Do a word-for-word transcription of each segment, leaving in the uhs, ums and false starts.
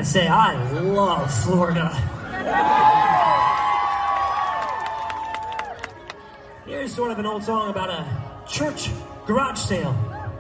gotta say, I love Florida. Here's sort of an old song about a church garage sale.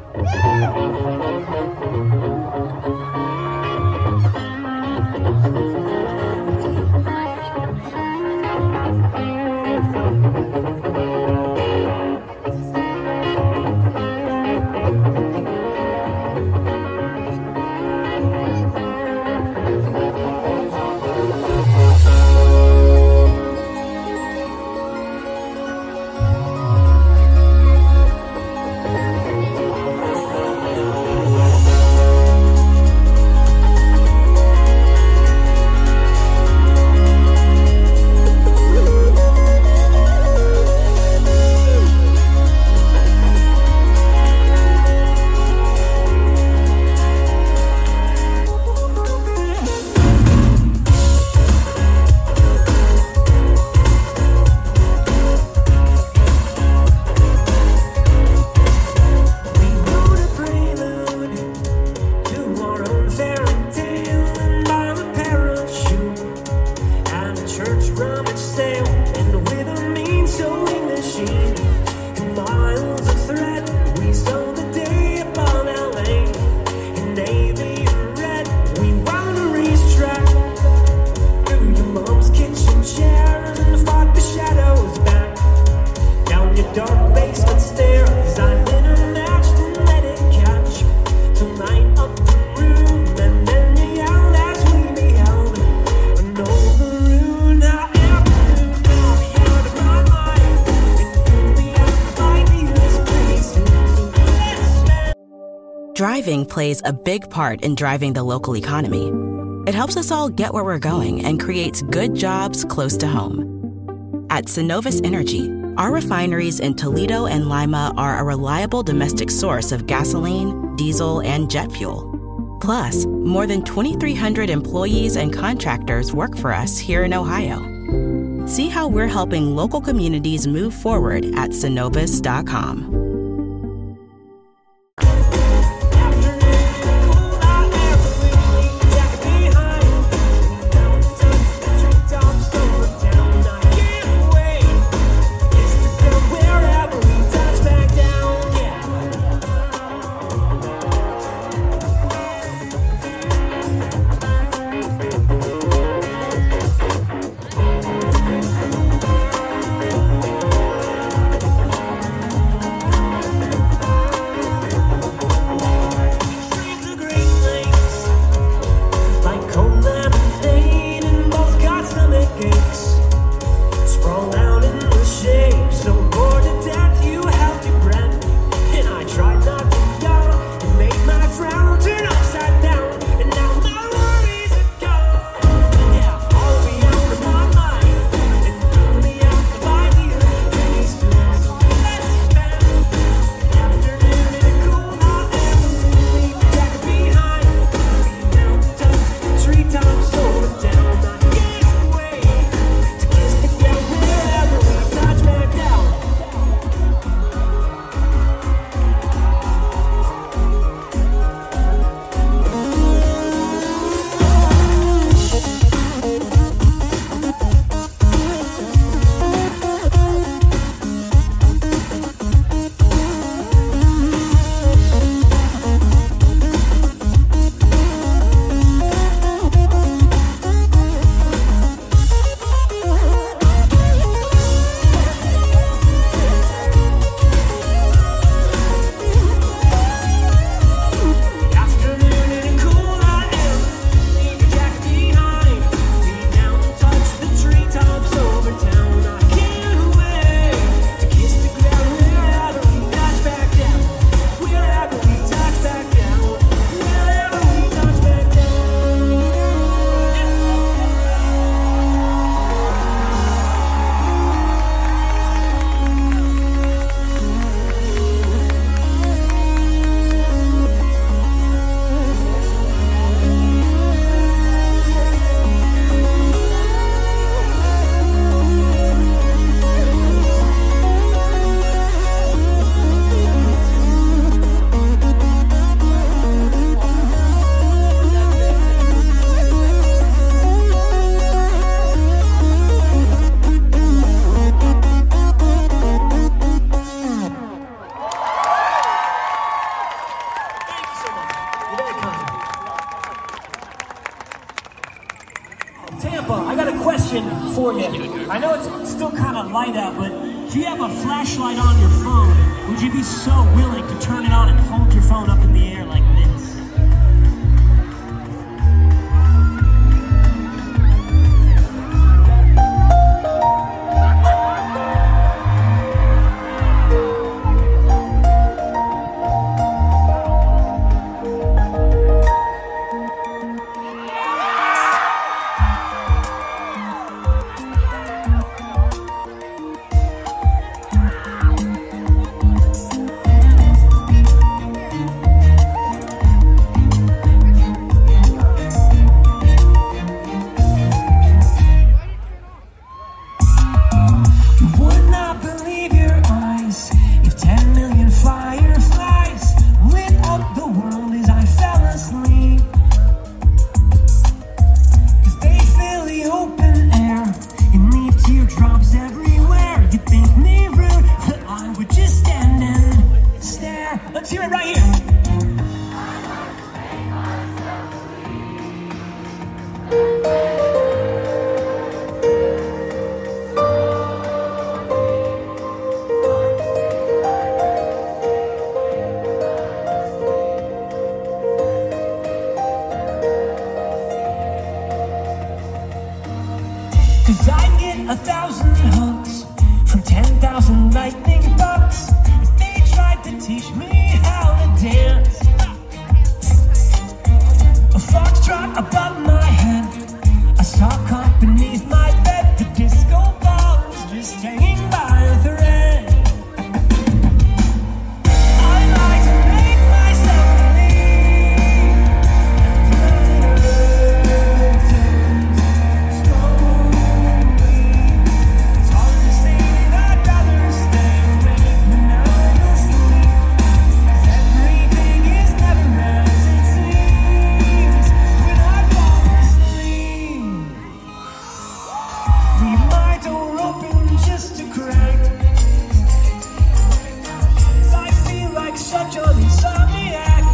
Driving plays a big part in driving the local economy. It helps us all get where we're going and creates good jobs close to home. At Synovus Energy, our refineries in Toledo and Lima are a reliable domestic source of gasoline, diesel, and jet fuel. Plus, more than twenty-three hundred employees and contractors work for us here in Ohio. See how we're helping local communities move forward at synovus dot com. question for you. I know it's still kind of light out, but if you have a flashlight on your phone, would you be so willing to turn it on and hold your phone up in the air like this? Cause I get a thousand hugs from ten thousand lightning bugs if they tried to teach me how to dance. A foxtrot above my head, a sock hop beneath my bed, the disco ball is just hanging by a thread. I like to make myself such an insomniac.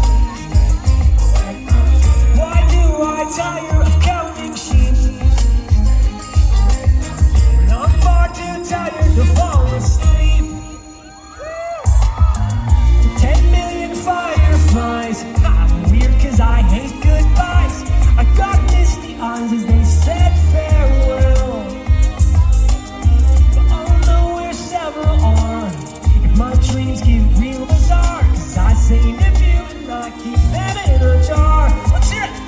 Why do I tire of counting sheep when I'm far too tired to fall asleep? Ten million fireflies. I'm weird cause I hate goodbyes. I got misty eyes as they said farewell, but I'll know where several are if my dreams get real bizarre. Cause I sing a few and I keep them in a jar. Let's hear it!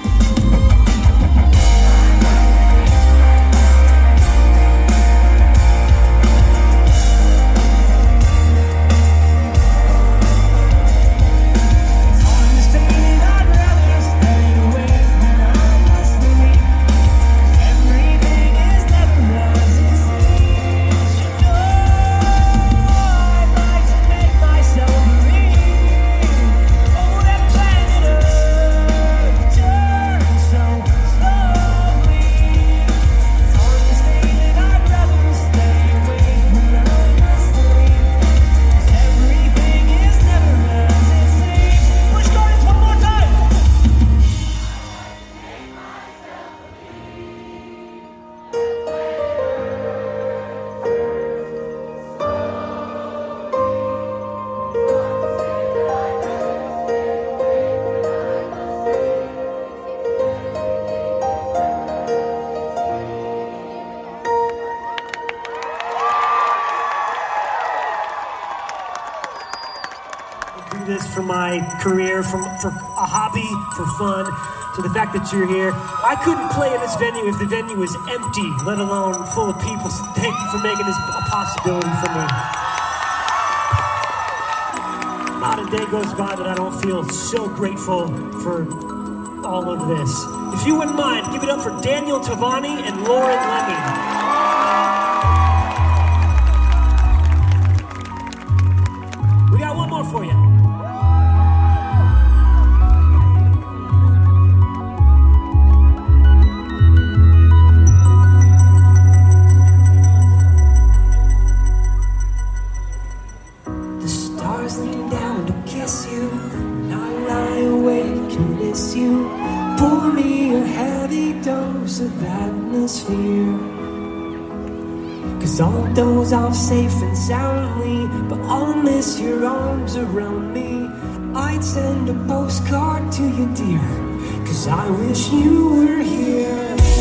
This for my career, from for a hobby, for fun, to the fact that you're here. I couldn't play in this venue if the venue was empty, let alone full of people. So thank you for making this a possibility for me. Not a day goes by that I don't feel so grateful for all of this. If you wouldn't mind, give it up for Daniel Tavani and Lauren Lemmy. We got one more for you. The stars lean down to kiss you, and I lie awake and miss you. Pour me a heavy dose of atmosphere. Cause I'll doze off safe and soundly, but I'll miss your arms around me. I'd send a postcard to you, dear, cause I wish you were here.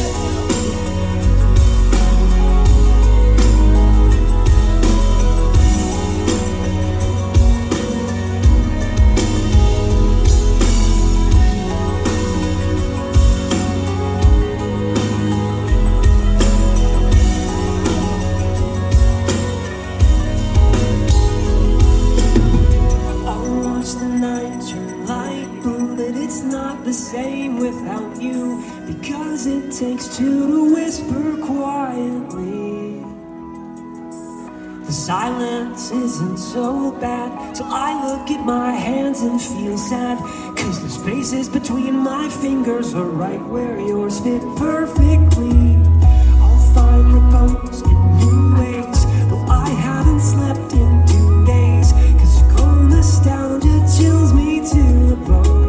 Same without you, because it takes two to whisper quietly. The silence isn't so bad till I look at my hands and feel sad, cause the spaces between my fingers are right where yours fit perfectly. I'll find repose in new ways, though I haven't slept in two days, cause cold nostalgia chills me to the bone.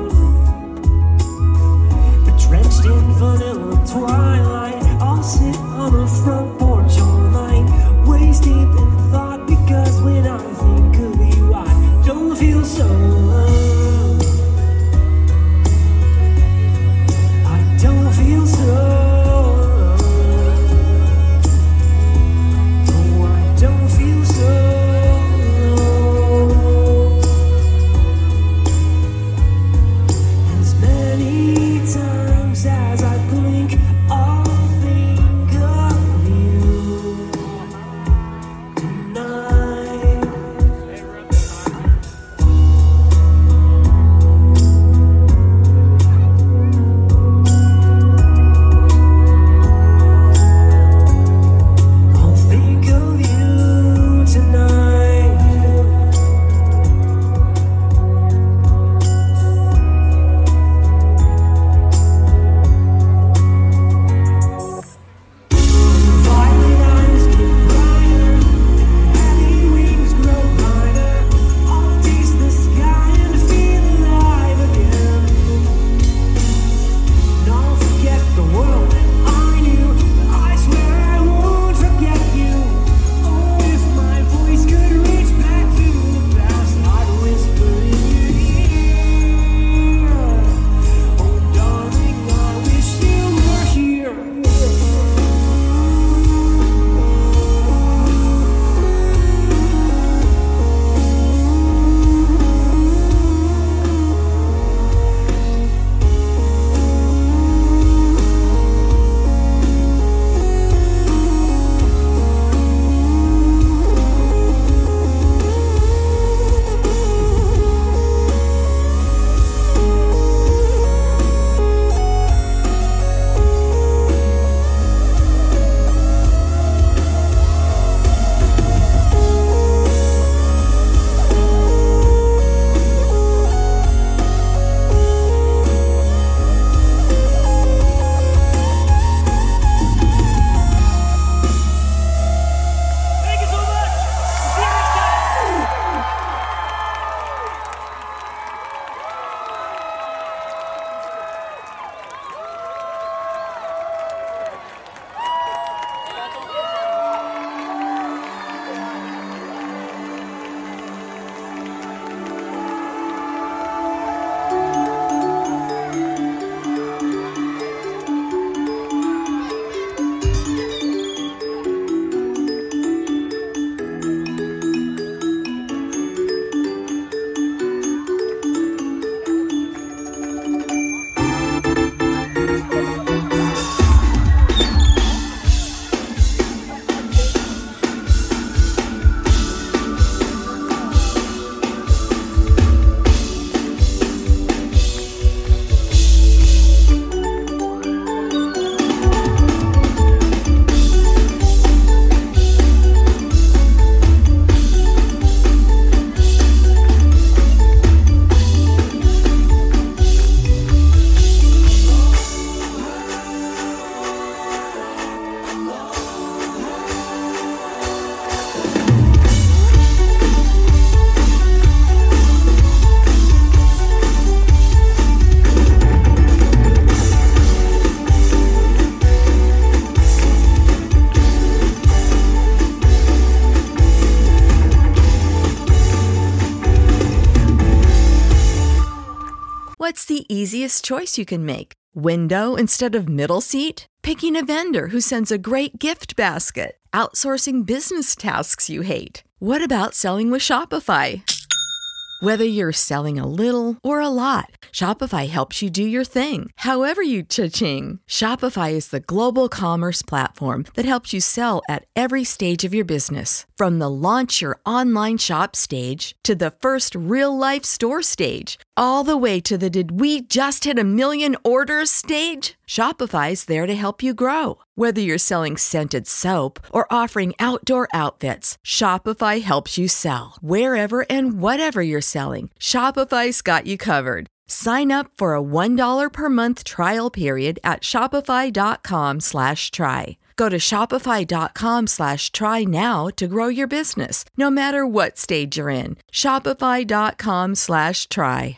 Drenched in vanilla twilight, I'll sit on the front porch all night, waist deep in thought, because when I think of you I don't feel so alone. I don't feel so alone. What's the easiest choice you can make? Window instead of middle seat? Picking a vendor who sends a great gift basket? Outsourcing business tasks you hate? What about selling with Shopify? Whether you're selling a little or a lot, Shopify helps you do your thing, however you cha-ching. Shopify is the global commerce platform that helps you sell at every stage of your business. From the launch your online shop stage to the first real-life store stage, all the way to the did we just hit a million orders stage. Shopify's there to help you grow. Whether you're selling scented soap or offering outdoor outfits, Shopify helps you sell. Wherever and whatever you're selling, Shopify's got you covered. Sign up for a one dollar per month trial period at shopify.com slash try. Go to shopify.com slash try now to grow your business, no matter what stage you're in. Shopify.com slash try.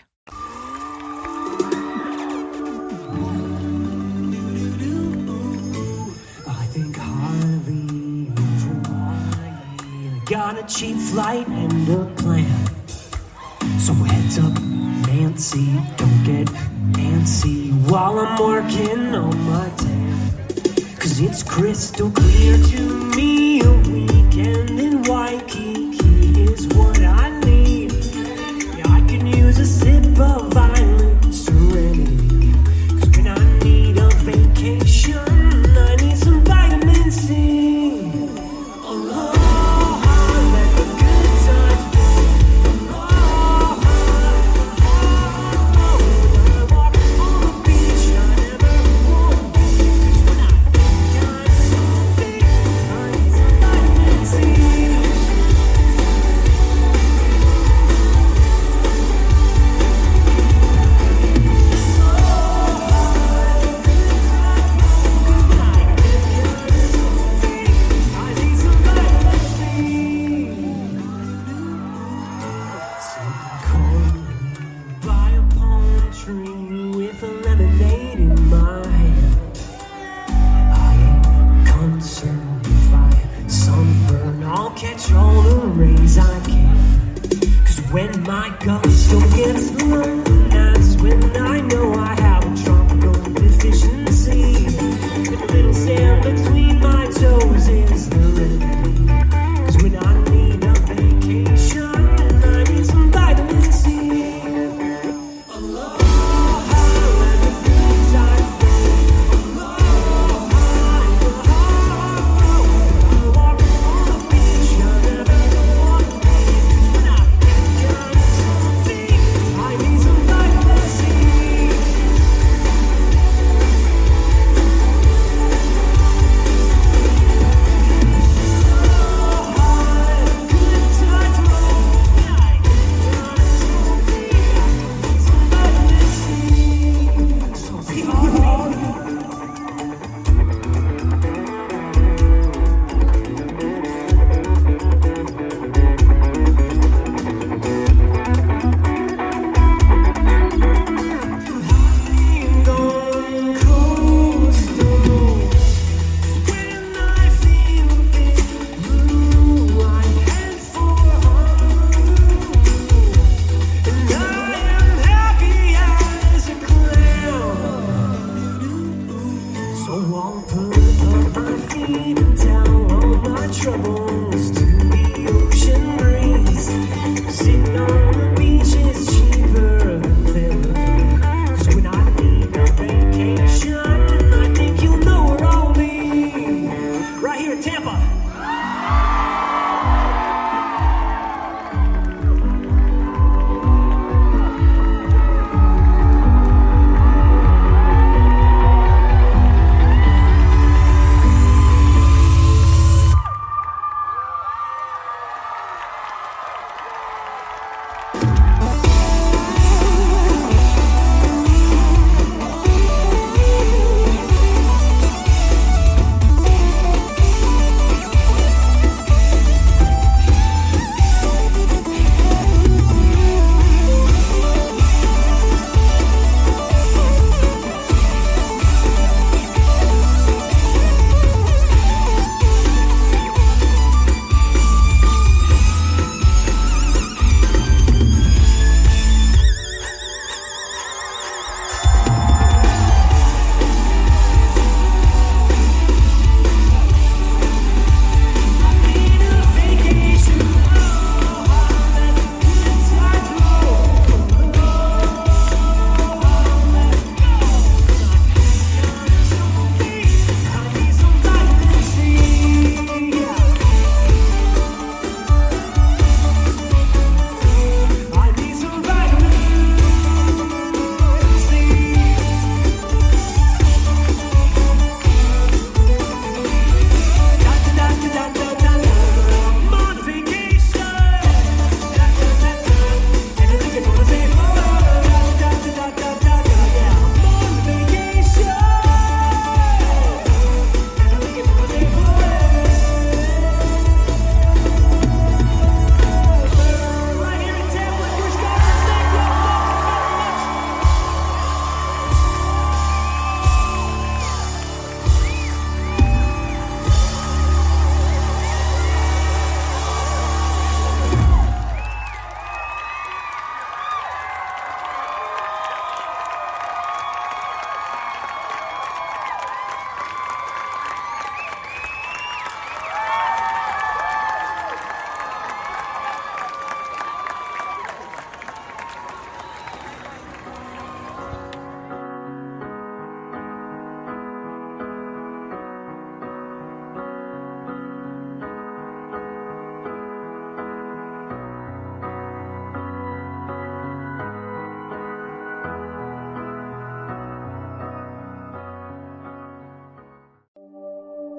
Got a cheap flight and a plan. So heads up, Nancy, don't get antsy while I'm working on my tan. Cause it's crystal clear to me a weekend in Waikiki is what I need. Yeah, I can use a sip of violent serenity. Cause when I need a vacation, I need some vitamin C. Oh,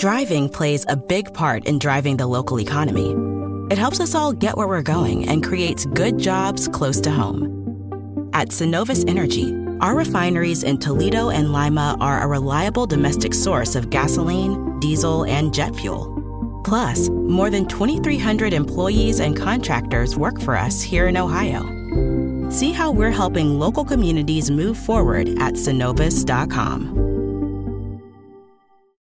Driving plays a big part in driving the local economy. It helps us all get where we're going and creates good jobs close to home. At Synovus Energy, our refineries in Toledo and Lima are a reliable domestic source of gasoline, diesel, and jet fuel. Plus, more than twenty-three hundred employees and contractors work for us here in Ohio. See how we're helping local communities move forward at synovus dot com.